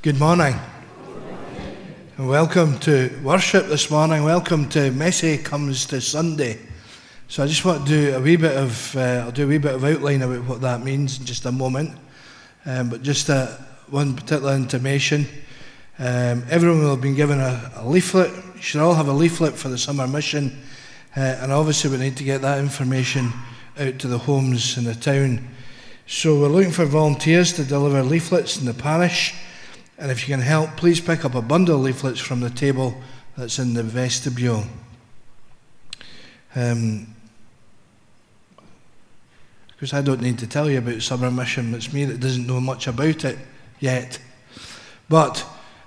Good morning, and welcome to worship this morning. Welcome to Messy Comes to Sunday. So I just want to do a wee bit of outline about what that means in just a moment. But just one particular intimation. Everyone will have been given a leaflet. You should all have a leaflet for the summer mission, and obviously we need to get that information out to the homes in the town. So we're looking for volunteers to deliver leaflets in the parish. And if you can help, please pick up a bundle of leaflets from the table that's in the vestibule. Because I don't need to tell you about summer mission, it's me that doesn't know much about it yet. But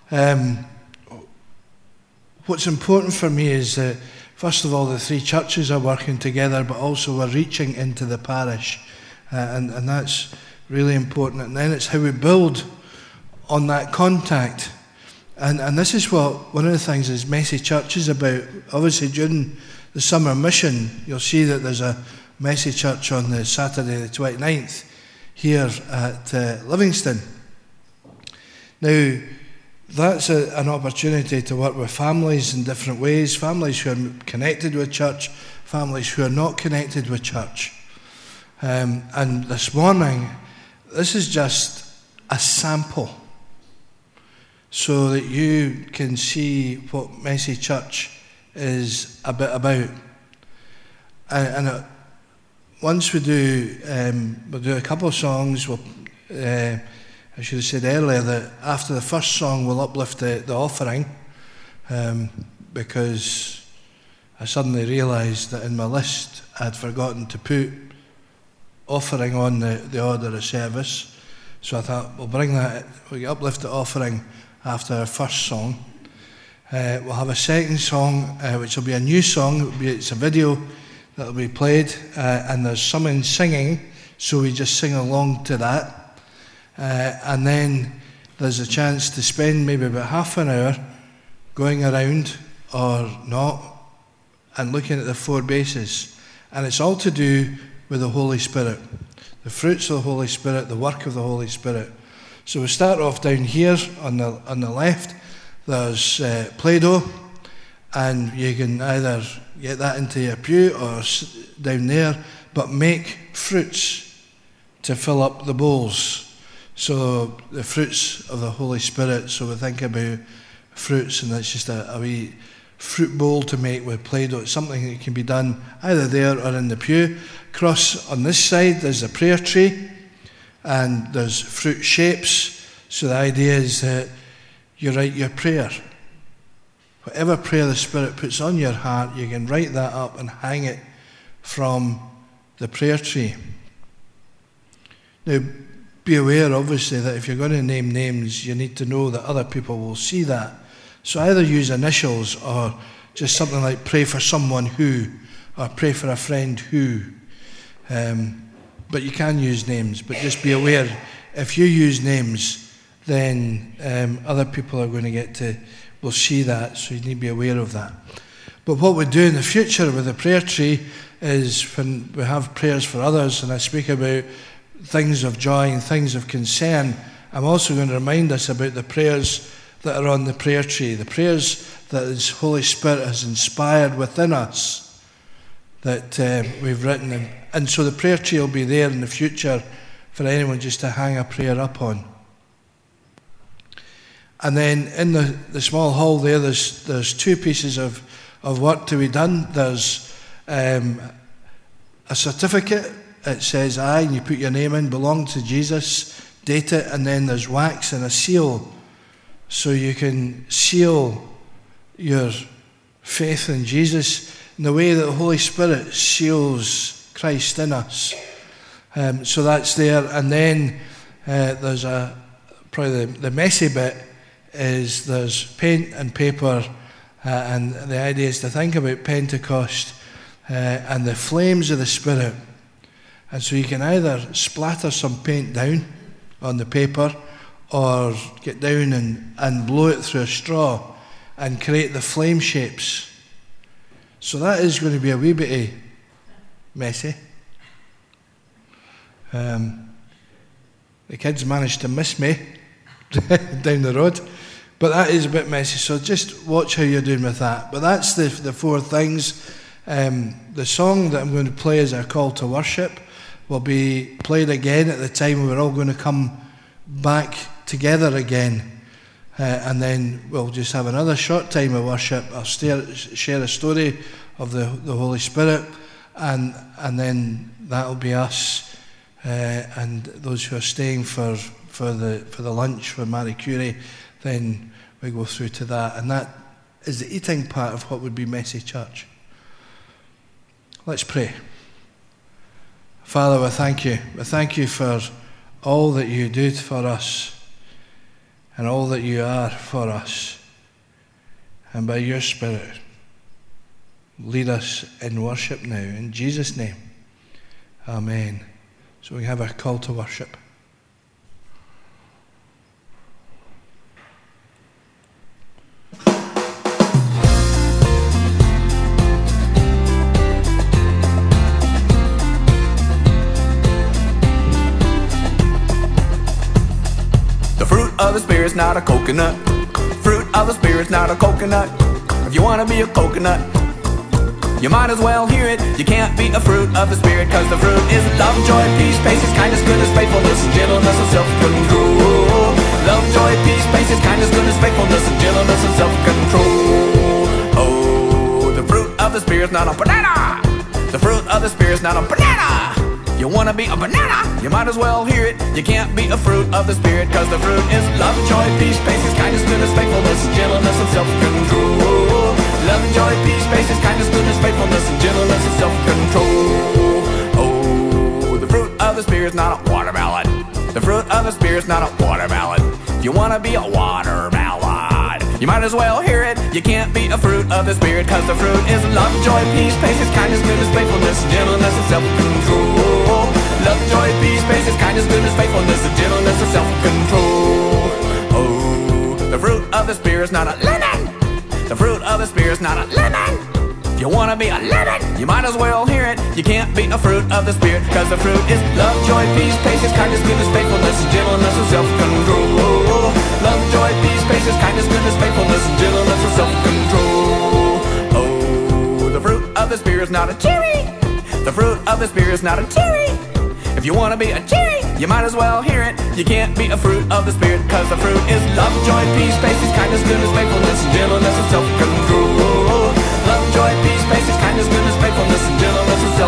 what's important for me is that, first of all, the three churches are working together, but also we're reaching into the parish. And that's really important. And then it's how we build on that contact. And this is what one of the things is Messy Church is about. Obviously during the summer mission you'll see that there's a Messy Church on the Saturday the 29th here at Livingston. Now that's an opportunity to work with families in different ways, families who are connected with church, families who are not connected with church. And this morning this is just a sample, so that you can see what Messy Church is a bit about. And once we do, we'll do a couple of songs. I should have said earlier that after the first song we'll uplift the offering, because I suddenly realised that in my list I'd forgotten to put offering on the order of service. So I thought we'll uplift the offering after our first song. We'll have a second song, which will be a new song. It's a video that will be played, and there's someone singing, so we just sing along to that. And then there's a chance to spend maybe about half an hour going around or not and looking at the four bases. And it's all to do with the Holy Spirit, the fruits of the Holy Spirit, the work of the Holy Spirit. So we start off down here on the left. There's Play-Doh, and you can either get that into your pew or down there, but make fruits to fill up the bowls. So the fruits of the Holy Spirit. So we think about fruits, and it's just a wee fruit bowl to make with Play-Doh. It's something that can be done either there or in the pew. Across on this side there's a prayer tree, and there's fruit shapes. So the idea is that you write your prayer. Whatever prayer the Spirit puts on your heart, you can write that up and hang it from the prayer tree. Now, be aware, obviously, that if you're going to name names, you need to know that other people will see that. So either use initials or just something like pray for someone who, or pray for a friend who. But you can use names, but just be aware, if you use names, then other people are going to will see that, so you need to be aware of that. But what we do in the future with the prayer tree is when we have prayers for others, and I speak about things of joy and things of concern, I'm also going to remind us about the prayers that are on the prayer tree, the prayers that the Holy Spirit has inspired within us that we've written. And so the prayer tree will be there in the future for anyone just to hang a prayer up on. And then in the small hall there's two pieces of work to be done. There's a certificate. It says I, and you put your name in, belong to Jesus, date it, and then there's wax and a seal. So you can seal your faith in Jesus in the way that the Holy Spirit seals Christ in us. So that's there. And then there's probably the messy bit is there's paint and paper, and the idea is to think about Pentecost and the flames of the Spirit. And so you can either splatter some paint down on the paper or get down and blow it through a straw and create the flame shapes. So that is going to be a wee bit messy. The kids managed to miss me down the road. But that is a bit messy, so just watch how you're doing with that. But that's the four things. The song that I'm going to play as our call to worship will be played again at the time we're all going to come back together again. And then we'll just have another short time of worship. I'll share a story of the Holy Spirit, and then that'll be us and those who are staying for the lunch for Marie Curie. Then we go through to that, and that is the eating part of what would be Messy Church. Let's pray. Father, we thank you. We thank you for all that you do for us and all that you are for us. And by your Spirit, lead us in worship now. In Jesus' name, amen. So we have a call to worship. Of the Spirit's not a coconut. Fruit of the Spirit's not a coconut. If you want to be a coconut, you might as well hear it. You can't be a fruit of the Spirit, cause the fruit is love, joy, peace, patience, kindness, goodness, faithfulness, and gentleness, and self-control. Love, joy, peace, patience, kindness, goodness, faithfulness, and gentleness, and self-control. Oh, the fruit of the Spirit's not a banana. The fruit of the Spirit's not a banana. You wanna be a banana? You might as well hear it. You can't be a fruit of the Spirit, cause the fruit is love, joy, peace, patience, kindness, goodness, faithfulness, and gentleness, and self-control. Love, joy, peace, patience, kindness, goodness, faithfulness, and gentleness, and self-control. Oh, the fruit of the Spirit's not a watermelon. The fruit of the Spirit's not a watermelon. If you wanna be a watermelon, you might as well hear it. You can't be a fruit of the Spirit, cause the fruit is love, joy, peace, patience, kindness, goodness, faithfulness, and gentleness, and self-control. Love, joy, peace, patience, kindness, goodness, faithfulness, and gentleness, and self-control. Oh, the fruit of the Spirit's not a lemon. The fruit of the Spirit's not a lemon. If you wanna be a lemon, you might as well hear it. You can't be a fruit of the Spirit, cause the fruit is love, joy, peace, patience, kindness, goodness, faithfulness, and gentleness, and self-control. Love, joy, peace, patience, kindness, goodness, faithfulness, and gentleness, and self-control. Oh, the fruit of the Spirit's not a cherry. The fruit of the Spirit's not a cherry. If you wanna be a cherry, you might as well hear it. You can't be a fruit of the Spirit, cause the fruit is love, joy, peace, patience, kindness, goodness, faithfulness, and gentleness, and self-control. Love, joy, peace, patience, kindness, goodness, faithfulness, and gentleness, and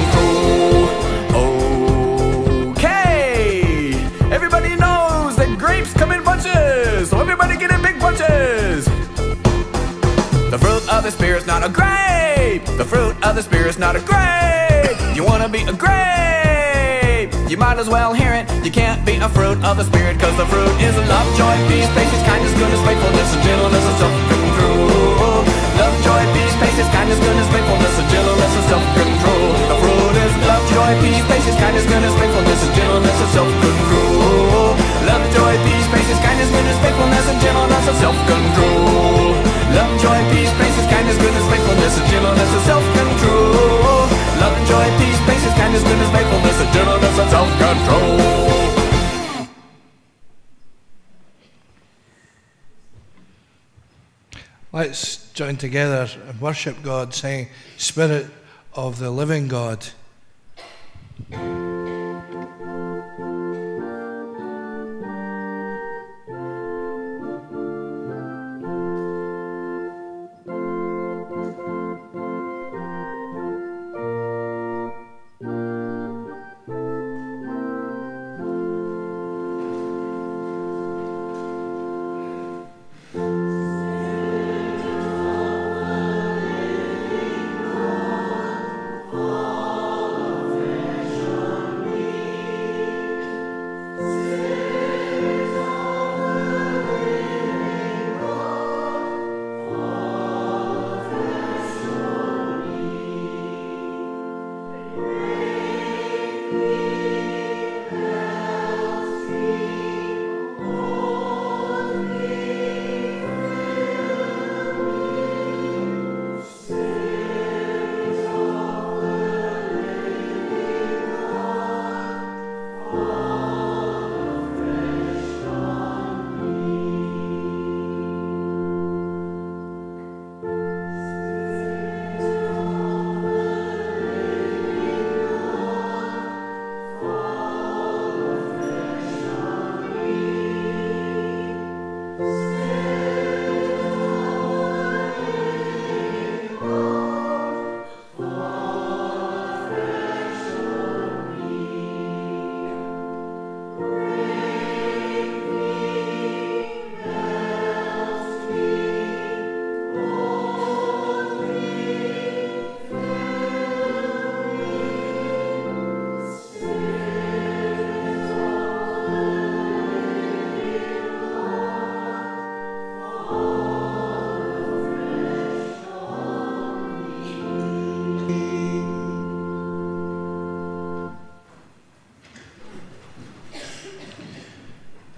self-control. Okay, everybody knows that grapes come in bunches, so everybody get in big bunches. The fruit of the Spirit's not a grape. The fruit of the Spirit's not a grape. You wanna be a grape, you might as well hear it. You can't be a fruit of the Spirit, cause the fruit is love, joy, peace, patience, kindness, goodness, faithfulness, and gentleness, and self-control. Love, joy, peace, patience, kindness, goodness, faithfulness, and gentleness, and self-control. The fruit is love, joy, peace, patience, kindness, goodness, faithfulness, and gentleness, and self-control. Love, joy, peace, patience, kindness, goodness, faithfulness, and gentleness, and self-control. Love, joy, peace, patience, kindness, goodness, faithfulness, and gentleness, and self-control. Love, joy, peace, patience, kindness, goodness, faithfulness, and gentleness, and self-control. Let's join together and worship God, saying, Spirit of the living God.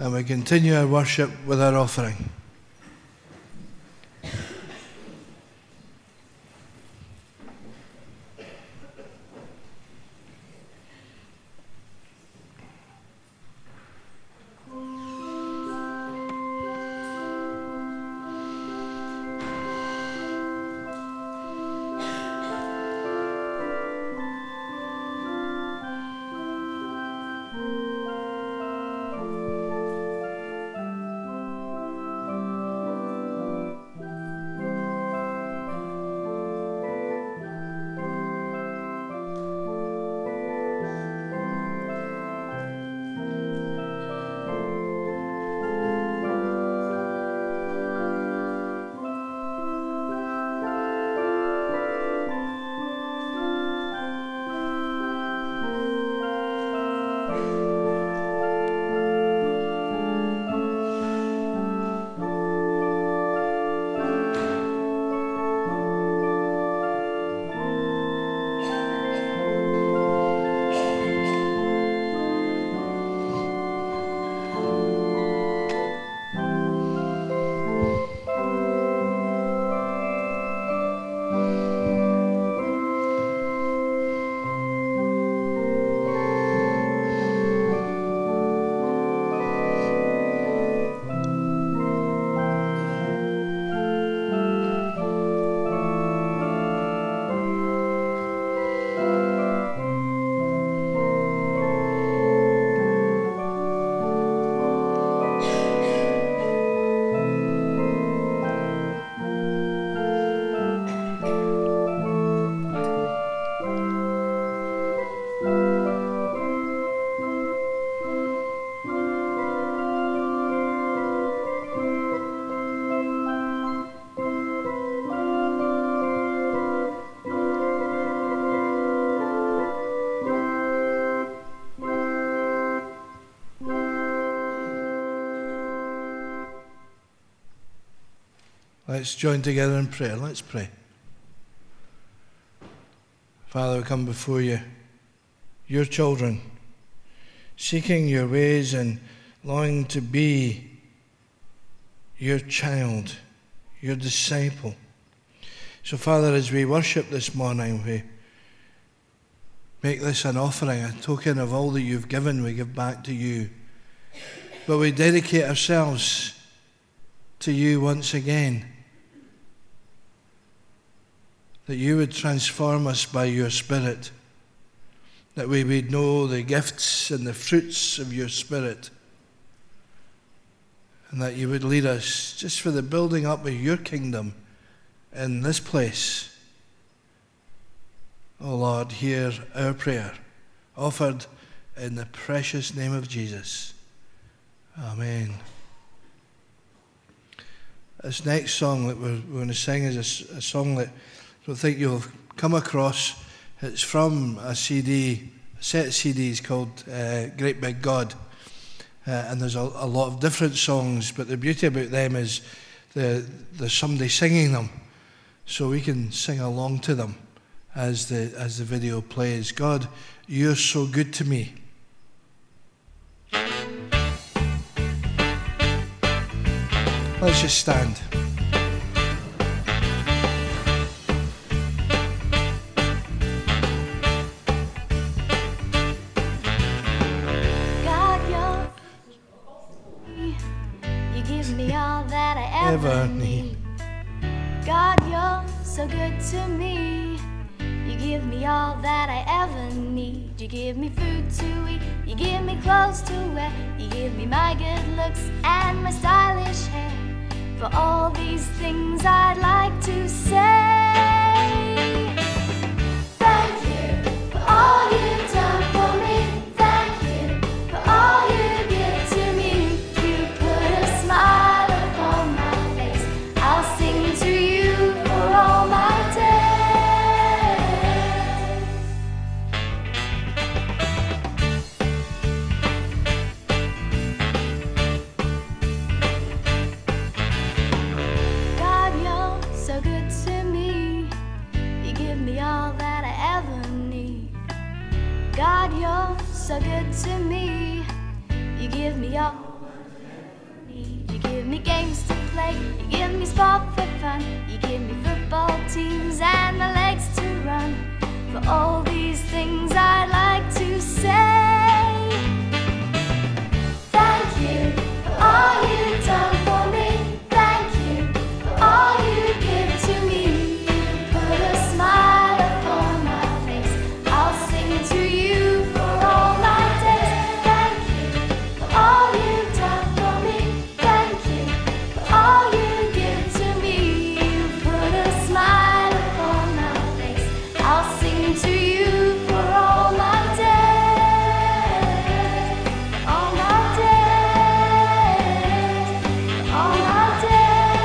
and we continue our worship with our offering. Let's join together in prayer. Let's pray. Father, we come before you, your children, seeking your ways and longing to be your child, your disciple. So, Father, as we worship this morning, we make this an offering, a token of all that you've given, we give back to you. But we dedicate ourselves to you once again, that you would transform us by your Spirit, that we would know the gifts and the fruits of your Spirit, and that you would lead us just for the building up of your kingdom in this place. Oh Lord, hear our prayer, offered in the precious name of Jesus. Amen. This next song that we're going to sing is a song that I don't think you'll come across. It's from a CD, a set of CDs called Great Big God. And there's a lot of different songs, but the beauty about them is there's somebody singing them, so we can sing along to them as the video plays. God, you're so good to me. Let's just stand. Ever need. God, you're so good to me. You give me all that I ever need. You give me food to eat, you give me clothes to wear, you give me my good looks and my stylish hair. For all these things I'd like to say thank you for all you've done for me. Thank you for all you give to me. You put a smile upon my face. I'll sing to you for all my days. God, you're so good to me. You give me all that I ever need. God, you're so good to me. You give me all. give me games to play, you give me sport for fun, you give me football teams and the legs to run. For all these things I'd like to say, thank you for all you've done for me. Thank you for all you give to me. You put a smile upon my face, I'll sing to you for all my days. Thank you for all you've done for me. Thank you for all you give to me. You put a smile upon my face, I'll sing to you for all my days. All my days. All my days.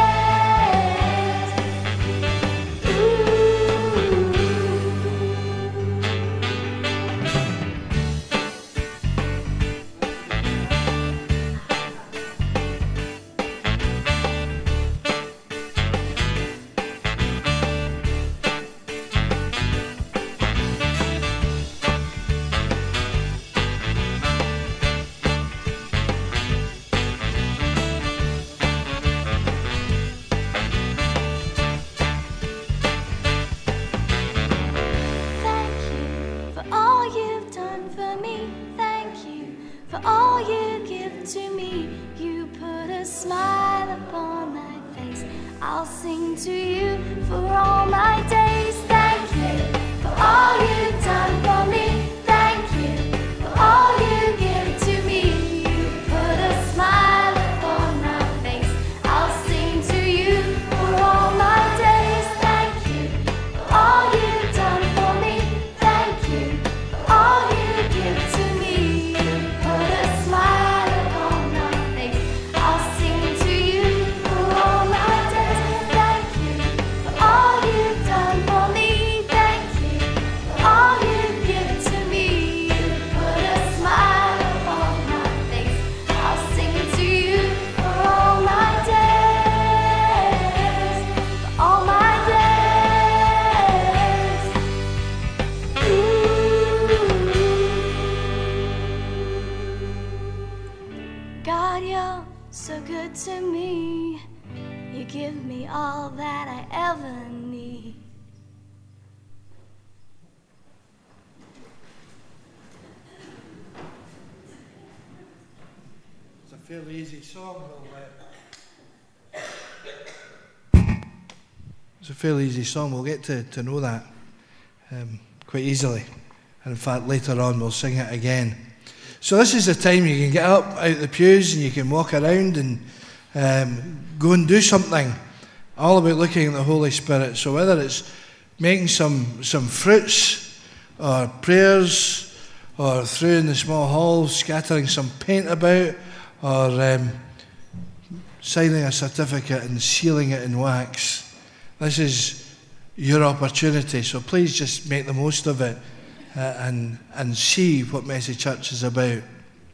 Thank you for all you've done for me. Thank you for all you give to me. You put a smile upon my face, I'll sing to you for all my days. Thank you for all you've done for me. Thank you for all you give to me. You put a smile upon my face, I'll sing to you for all my days. Thank you for all you've done for me. Thank you for all you give to me. You put a smile upon my face, I'll sing to you for all my days. Thank you for all you've done for me. Thank you for all you give to me. You put a smile upon my face, I'll sing to you for all my days. For all my days. God, you're so good to me. You give me all that I ever need. It's a fairly easy song. It's a fairly easy song. We'll get to know that quite easily. And in fact, later on we'll sing it again. So this is the time you can get up out the pews and you can walk around and go and do something. All about looking at the Holy Spirit. So whether it's making some fruits or prayers, or through in the small hall scattering some paint about, or signing a certificate and sealing it in wax. This is your opportunity, so please just make the most of it and see what Messy Church is about.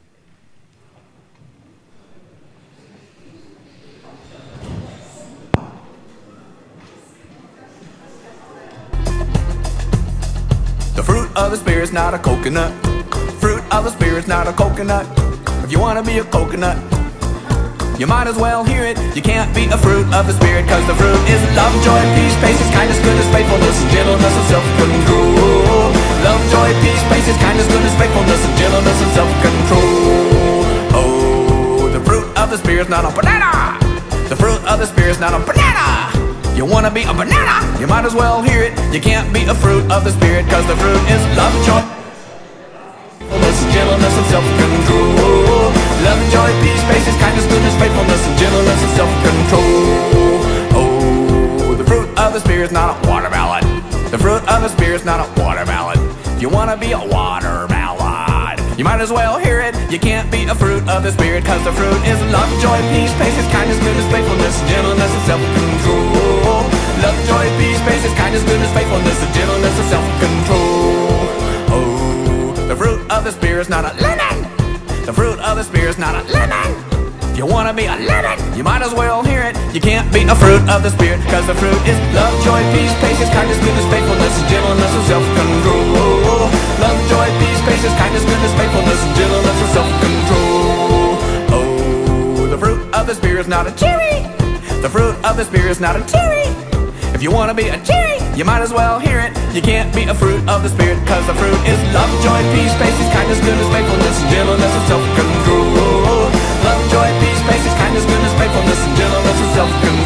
The fruit of the Spirit's not a coconut. Fruit of the Spirit's not a coconut. If you want to be a coconut, you might as well hear it. You can't be a fruit of the Spirit, cause the fruit is love, joy, peace, patience, kindness, goodness, faithfulness, and gentleness, and self-control. Love, joy, peace, patience, kindness, goodness, faithfulness, and gentleness, and self-control. Oh, the fruit of the Spirit's not a banana. The fruit of the Spirit's not a banana. You wanna be a banana, you might as well hear it. You can't be a fruit of the Spirit, cause the fruit is love, joy, gentleness, and self-control. Love, joy, peace, patience, kindness, goodness, faithfulness, and gentleness, and self-control. Oh, the fruit of the Spirit's not a watermelon. The fruit of the Spirit's not a watermelon. If you wanna be a watermelon, you might as well hear it. You can't be a fruit of the Spirit, cause the fruit is love, joy, peace, patience, kindness, goodness, faithfulness, gentleness, and self-control. Love, joy, peace, patience, kindness, goodness, faithfulness, and gentleness, and self-control. Oh, the fruit of the Spirit's not a lemon. The fruit of the Spirit's not a lemon. If you wanna be a lemon, you might as well hear it. You can't be a fruit of the Spirit, cause the fruit is love, joy, peace, patience, kindness, goodness, faithfulness, and gentleness, and self-control. Love, joy, peace, patience, kindness, goodness, faithfulness, and gentleness, and self-control. Oh, the fruit of the Spirit's Spirit's not a cherry. The fruit of the Spirit's not a cherry. If you want to be a cherry, you might as well hear it. You can't be a fruit of the Spirit, cause the fruit is love, joy, peace, patience, kindness, goodness, faithfulness, and gentleness, and self-control. Love, joy, peace, patience, kindness, goodness, faithfulness, and gentleness, and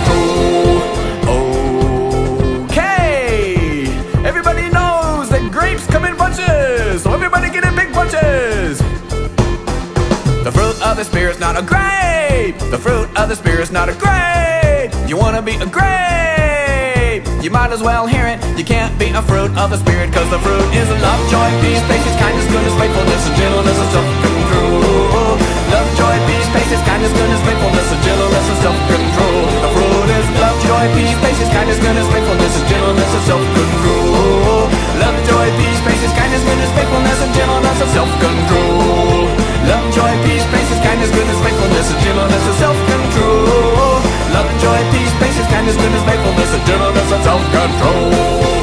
self-control. Okay! Everybody knows that grapes come in bunches, so everybody get in big bunches. The fruit of the Spirit's not a grape. The fruit of the Spirit's not a grape. You want to be a grape, you might as well hear it. You can't be a fruit of the Spirit, cause the fruit is love, joy, peace, patience, kindness, goodness, faithfulness, and gentleness, and self-control. Love, joy, peace, patience, kindness, goodness, faithfulness, and gentleness, and self-control. The fruit is love, joy, peace, patience, kindness, goodness, faithfulness, and gentleness, and self-control. Love, joy, peace, patience, kindness, goodness, faithfulness, and gentleness, and self-control. Love, joy, peace, patience, kindness, goodness, faithfulness, and gentleness, and self-control. Love, joy, peace, patience, kindness, goodness, faithfulness, and gentleness, and self-control.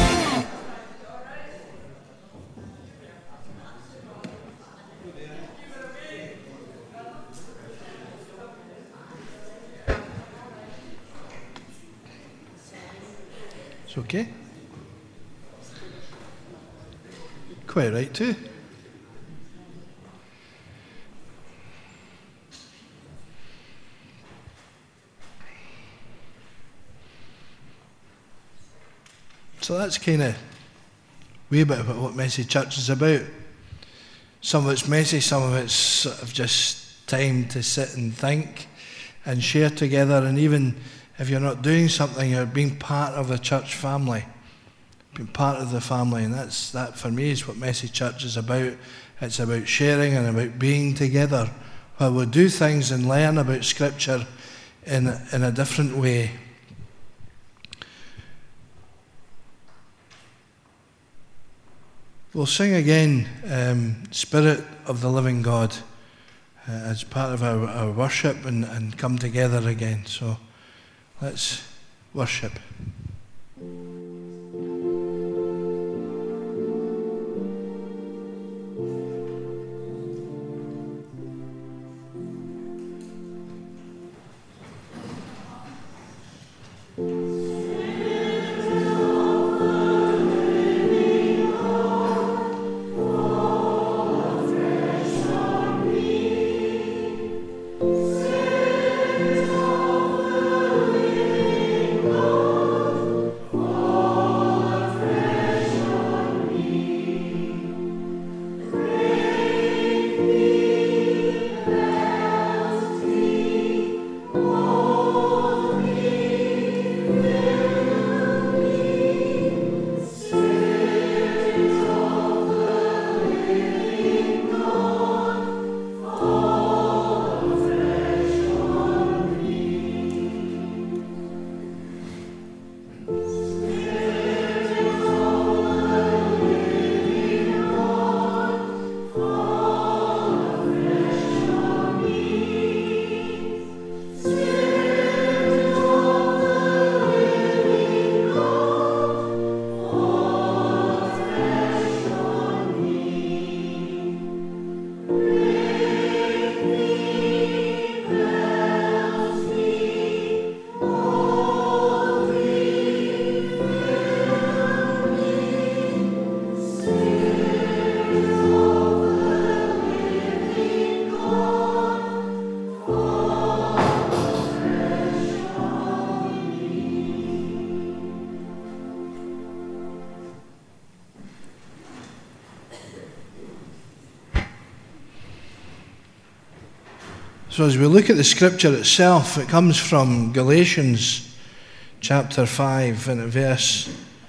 It's okay. Quite right too. So that's kind of a wee bit about what Messy Church is about. Some of it's messy, some of it's sort of just time to sit and think and share together. And even if you're not doing something, you're being part of the church family, being part of the family. And that for me is what Messy Church is about. It's about sharing and about being together, where we'll do things and learn about Scripture in a different way. We'll sing again, Spirit of the Living God, as part of our worship and come together again. So let's worship. So as we look at the Scripture itself, it comes from Galatians chapter 5 and verse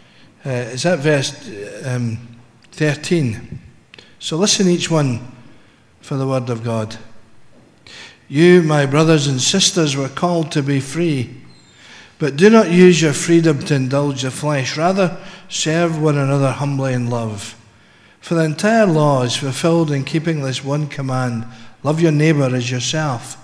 13. So listen each one for the word of God. You, my brothers and sisters, were called to be free, but do not use your freedom to indulge the flesh. Rather, serve one another humbly in love. For the entire law is fulfilled in keeping this one command: love your neighbour as yourself.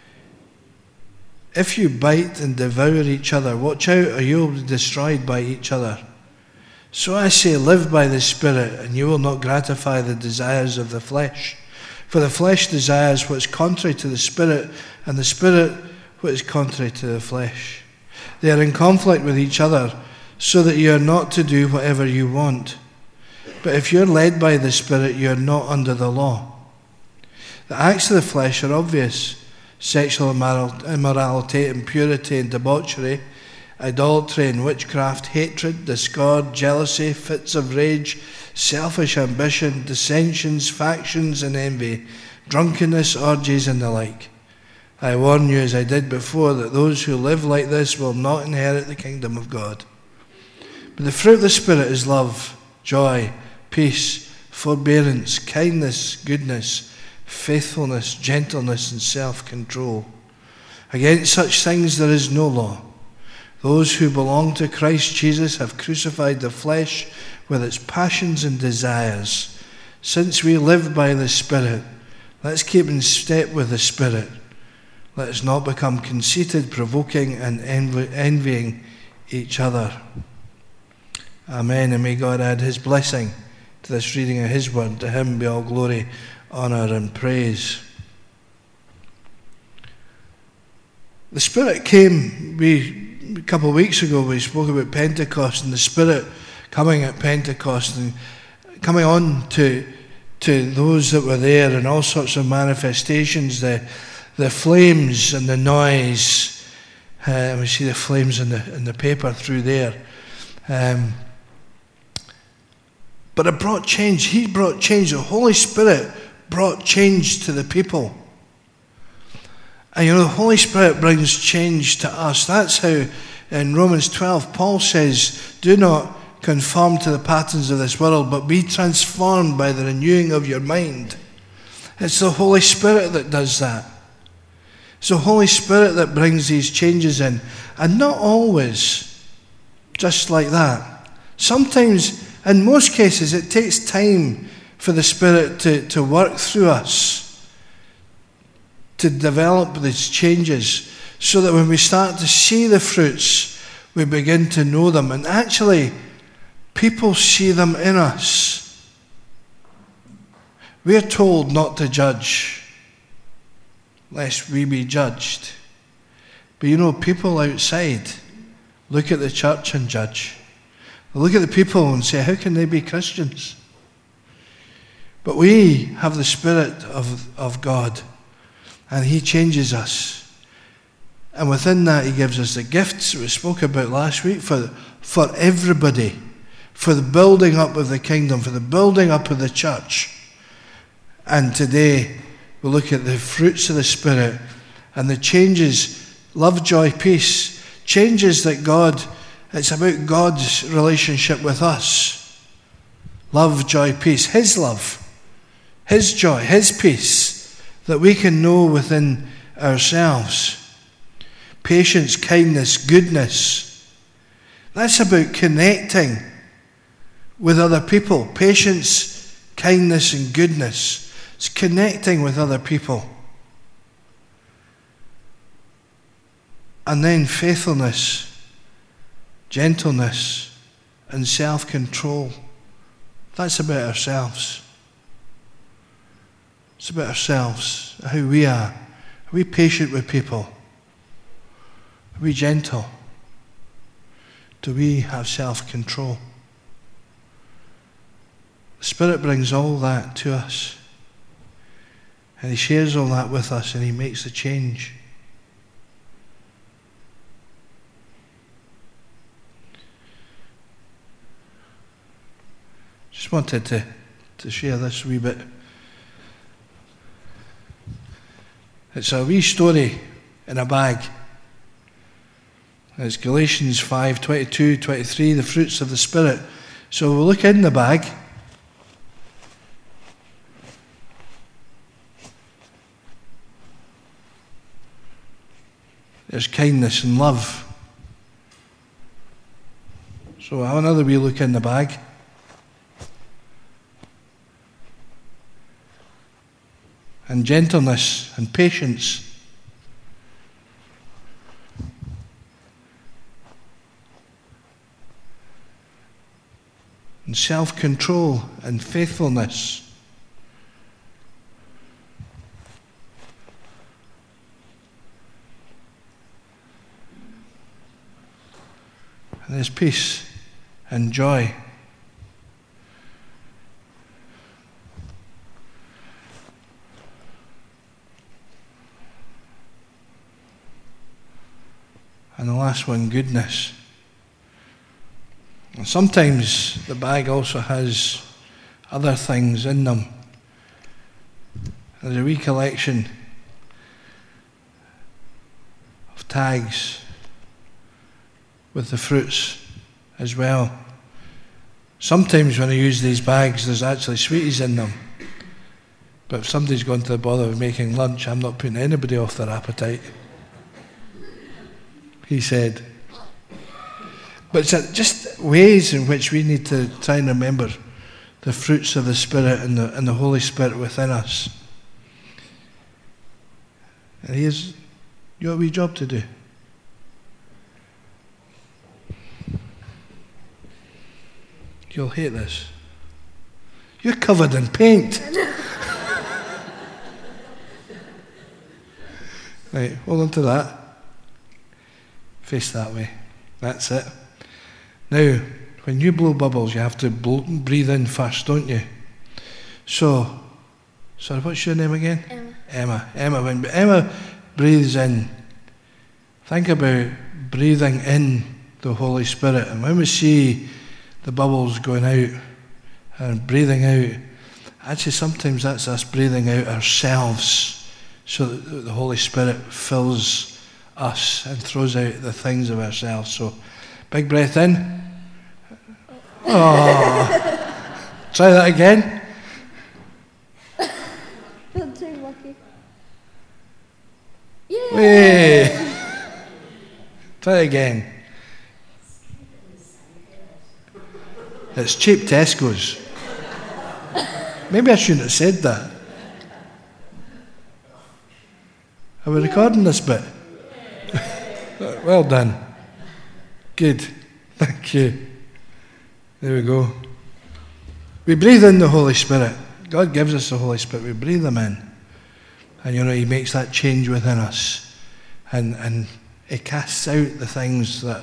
If you bite and devour each other, watch out, or you will be destroyed by each other. So I say, live by the Spirit, and you will not gratify the desires of the flesh. For the flesh desires what is contrary to the Spirit, and the Spirit what is contrary to the flesh. They are in conflict with each other, so that you are not to do whatever you want. But if you're led by the Spirit, you are not under the law. The acts of the flesh are obvious: sexual immorality, impurity and debauchery, idolatry and witchcraft, hatred, discord, jealousy, fits of rage, selfish ambition, dissensions, factions and envy, drunkenness, orgies and the like. I warn you, as I did before, that those who live like this will not inherit the kingdom of God. But the fruit of the Spirit is love, joy, peace, forbearance, kindness, goodness, faithfulness, gentleness and self-control. Against such things there is no law. Those who belong to Christ Jesus have crucified the flesh with its passions and desires. Since we live by the Spirit, let's keep in step with the Spirit. Let us not become conceited, provoking and envying each other. Amen. And may God add his blessing to this reading of his word. To him be all glory, honour and praise. The Spirit came, a couple of weeks ago we spoke about Pentecost and the Spirit coming at Pentecost and coming on to those that were there, and all sorts of manifestations, the flames and the noise. We see the flames in the paper through there. But it brought change. He brought change. The Holy Spirit brought change to the people. And the Holy Spirit brings change to us. That's how in Romans 12 Paul says, do not conform to the patterns of this world, but be transformed by the renewing of your mind. It's the Holy Spirit that does that. It's the Holy Spirit that brings these changes in. And not always just like that. Sometimes, in most cases, it takes time for the Spirit to work through us, to develop these changes, so that when we start to see the fruits, we begin to know them. And actually, people see them in us. We are told not to judge, lest we be judged. But people outside look at the church and judge. They look at the people and say, how can they be Christians? But we have the Spirit of God, and he changes us. And within that, he gives us the gifts that we spoke about last week for everybody, for the building up of the kingdom, for the building up of the church. And today, we look at the fruits of the Spirit and the changes, love, joy, peace, changes that God, it's about God's relationship with us. Love, joy, peace, his love, his joy, his peace, that we can know within ourselves. Patience, kindness, goodness. That's about connecting with other people. Patience, kindness, and goodness. It's connecting with other people. And then faithfulness, gentleness, and self-control. That's about ourselves. It's about ourselves, how we are. Are we patient with people? Are we gentle? Do we have self-control? The Spirit brings all that to us. And he shares all that with us, and he makes the change. Just wanted to share this wee bit. It's a wee story in a bag. It's Galatians 5:22-23, the fruits of the Spirit. So we'll look in the bag. There's kindness and love. So we'll have another wee look in the bag. And gentleness and patience. And self-control and faithfulness. His peace and joy. And the last one, goodness. And sometimes the bag also has other things in them. There's a wee collection of tags with the fruits as well. Sometimes when I use these bags, there's actually sweeties in them. But if somebody's gone to the bother of making lunch, I'm not putting anybody off their appetite. He said. But it's just ways in which we need to try and remember the fruits of the Spirit and the Holy Spirit within us. And here's your wee job to do. You'll hate this. You're covered in paint. Right, hold on to that. Face that way. That's it. Now, when you blow bubbles, you have to breathe in first, don't you? So, sorry, what's your name again? Emma. When Emma breathes in, think about breathing in the Holy Spirit. And when we see the bubbles going out and breathing out, actually sometimes that's us breathing out ourselves so that the Holy Spirit fills us and throws out the things of ourselves. So, big breath in. Oh. Try that again. Not too lucky. Yay. Try it again. It's cheap Tesco's. Maybe I shouldn't have said that. Are we recording this bit? Well done. Good. Thank you. There we go. We breathe in the Holy Spirit. God gives us the Holy Spirit. We breathe Him in. And He makes that change within us. And He casts out the things that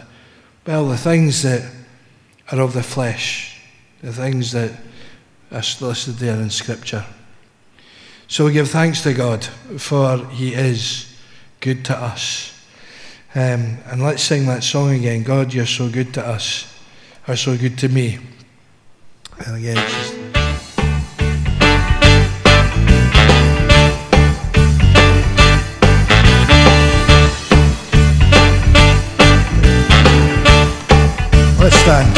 are of the flesh. The things that are listed there in Scripture. So we give thanks to God, for He is good to us. And let's sing that song again. God, you're so good to us, or so good to me. And again, let's stand.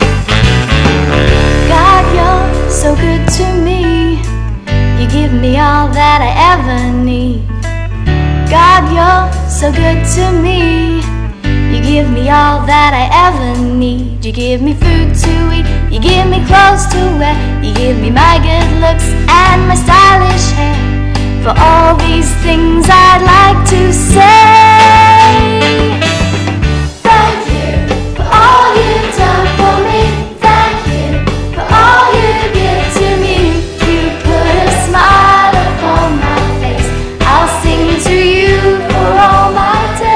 God, you're so good to me. You give me all that I ever need. God, you're so good to me. You give me all that I ever need. You give me food to eat. You give me clothes to wear. You give me my good looks and my stylish hair. For all these things I'd like to say thank you for all you've done for me. Thank you for all you give to me. You put a smile upon my face. I'll sing to you for all my days.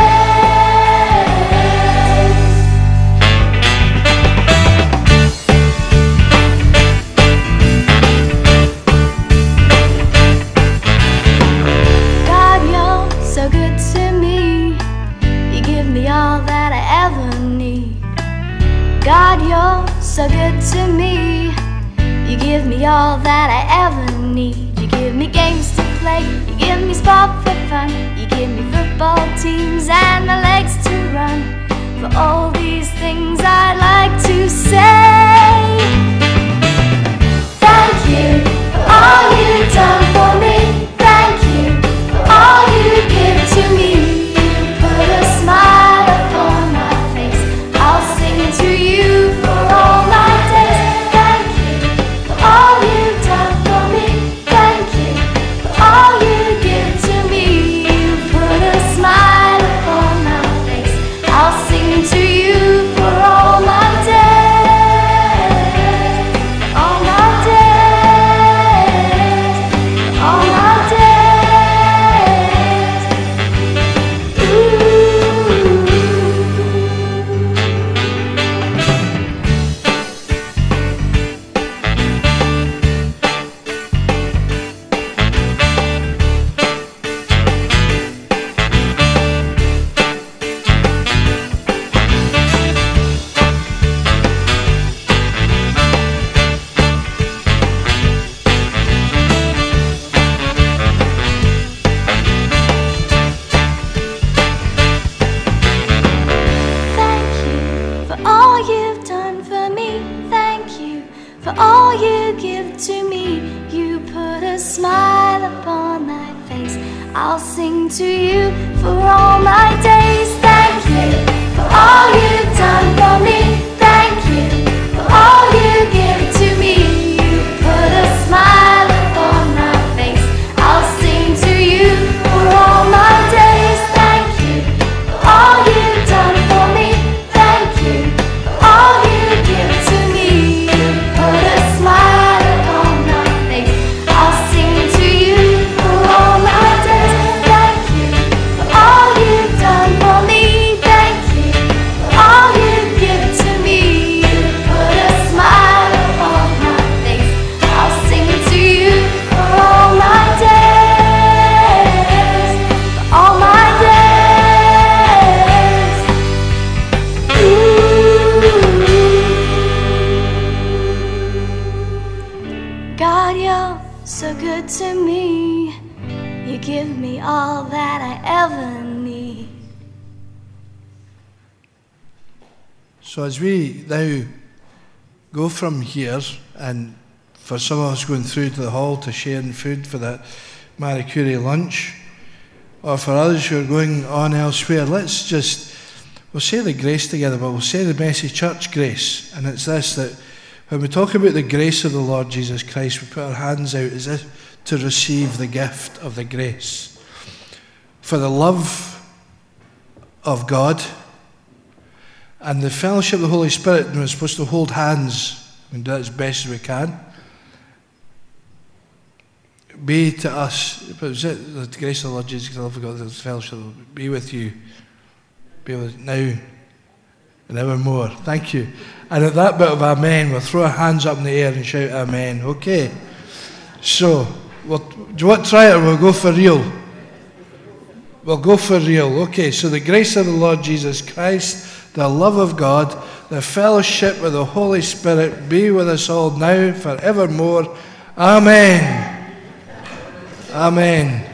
God, you're so good to me. You give me all that I ever need. God, you're so good to me. You give me all that I ever need. You give me games to play. You give me sport for fun. You give me football teams and the legs to run. For all these things I'd like to say thank you for all you've done for me. Thank you for all you give to me. You put a smile upon my face. I'll sing to you for all my days. Thank you for all you've done for me. Thank you for all you give to me. You put a smile upon my face. I'll sing to you for all my days. for all you give to me. You put a smile upon my face. I'll sing to you for all my days. Thank you for all you've done for me. Thank you for all you give to me. You put a smile upon my face. I'll sing to you for all my days. Thank you for all you've done for me. Thank you for all you give to me. You put a smile upon my face. I'll sing to you for all my days. Thank you for all you've done for me. Thank you for all you give to me. You put a smile upon my face. I'll sing to you for all my days. For all my days. Ooh. God, you're so good to me. You give me all that I ever need. So as we now go from here, and for some of us going through to the hall to sharing food for that Marie Curie lunch, or for others who are going on elsewhere, we'll say the grace together, but we'll say the Messy Church grace. And it's this, that when we talk about the grace of the Lord Jesus Christ, we put our hands out as if to receive the gift of the grace. For the love of God and the fellowship of the Holy Spirit, and we're supposed to hold hands and do that as best as we can. Be to us, but is it the grace of the Lord Jesus, the love of God, the fellowship, be with you, be with now and evermore. Thank you. And at that bit of amen, we'll throw our hands up in the air and shout amen. Okay. So, do you want to try it, or we'll go for real? We'll go for real. Okay, so the grace of the Lord Jesus Christ, the love of God, the fellowship of the Holy Spirit be with us all now, forevermore. Amen. Amen.